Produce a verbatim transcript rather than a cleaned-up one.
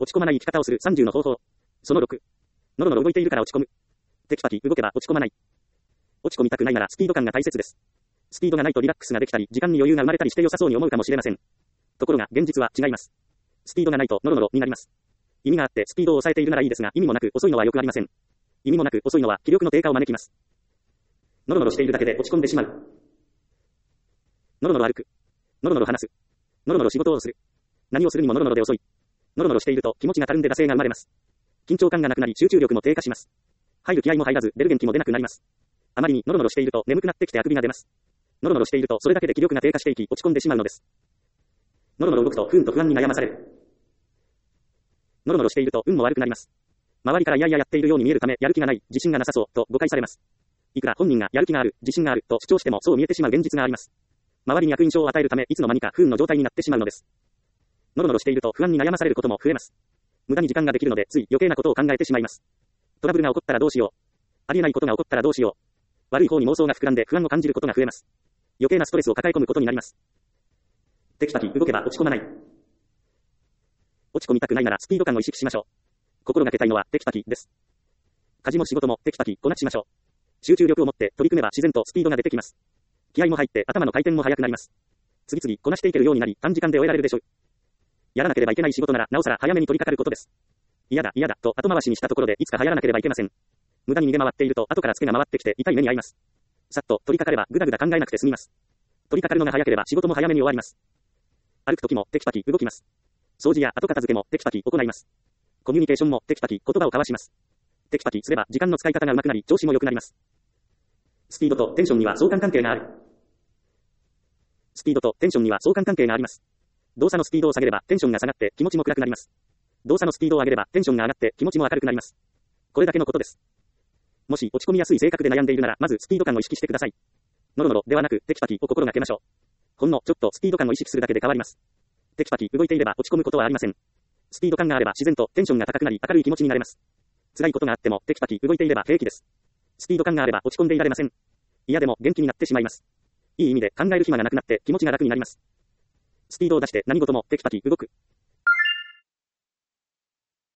落ち込まない生き方をするさんじゅうの方法。そのろく。のろのろ動いているから落ち込む。テキパキ動けば落ち込まない。落ち込みたくないならスピード感が大切です。スピードがないとリラックスができたり、時間に余裕が生まれたりして良さそうに思うかもしれません。ところが、現実は違います。スピードがないとノロノロになります。意味があってスピードを抑えているならいいですが、意味もなく遅いのはよくありません。意味もなく遅いのは気力の低下を招きます。ノロノロしているだけで落ち込んでしまう。ノロノロ歩く。ノロノロ話す。ノロノロ仕事をする。何をするにもノロノロで遅い。ノロノロしていると気持ちがたるんで惰性が生まれます。緊張感がなくなり集中力も低下します。入る気合も入らず出る元気も出なくなります。あまりにノロノロしていると眠くなってきてあくびが出ます。ノロノロしているとそれだけで気力が低下していき落ち込んでしまうのです。ノロノロ動くと不運と不安に悩まされる。ノロノロしていると運も悪くなります。周りからいやいややっているように見えるためやる気がない、自信がなさそうと誤解されます。いくら本人がやる気がある、自信があると主張してもそう見えてしまう現実があります。周りに悪印象を与えるためいつの間にか不運の状態になってしまうのです。ノロノロしていると不安に悩まされることも増えます。無駄に時間ができるのでつい余計なことを考えてしまいます。トラブルが起こったらどうしよう。ありえないことが起こったらどうしよう。悪い方に妄想が膨らんで不安を感じることが増えます。余計なストレスを抱え込むことになります。テキパキ動けば落ち込まない。落ち込みたくないならスピード感を意識しましょう。心がけたいのはテキパキです。家事も仕事もテキパキこなしましょう。集中力を持って取り組めば自然とスピードが出てきます。気合も入って頭の回転も速くなります。次々こなしていけるようになり短時間で終えられるでしょう。やらなければいけない仕事ならなおさら早めに取り掛かることです。嫌だ嫌だと後回しにしたところでいつか流行らなければいけません。無駄に逃げ回っていると後からツケが回ってきて痛い目に遭います。さっと取り掛かればぐだぐだ考えなくて済みます。取り掛かるのが早ければ仕事も早めに終わります。歩くときもテキパキ動きます。掃除や後片付けもテキパキ行います。コミュニケーションもテキパキ言葉を交わします。テキパキすれば時間の使い方が上手くなり調子も良くなります。スピードとテンションには相関関係がある。スピードとテンションには相関関係があります。動作のスピードを下げればテンションが下がって気持ちも暗くなります。動作のスピードを上げればテンションが上がって気持ちも明るくなります。これだけのことです。もし落ち込みやすい性格で悩んでいるならまずスピード感を意識してください。ノロノロではなくテキパキを心がけましょう。ほんのちょっとスピード感を意識するだけで変わります。テキパキ動いていれば落ち込むことはありません。スピード感があれば自然とテンションが高くなり明るい気持ちになれます。辛いことがあってもテキパキ動いていれば平気です。スピード感があれば落ち込んでいられません。嫌でも元気になってしまいます。いい意味で考える暇がなくなって気持ちが楽になります。スピードを出して何事もテキパキ動く。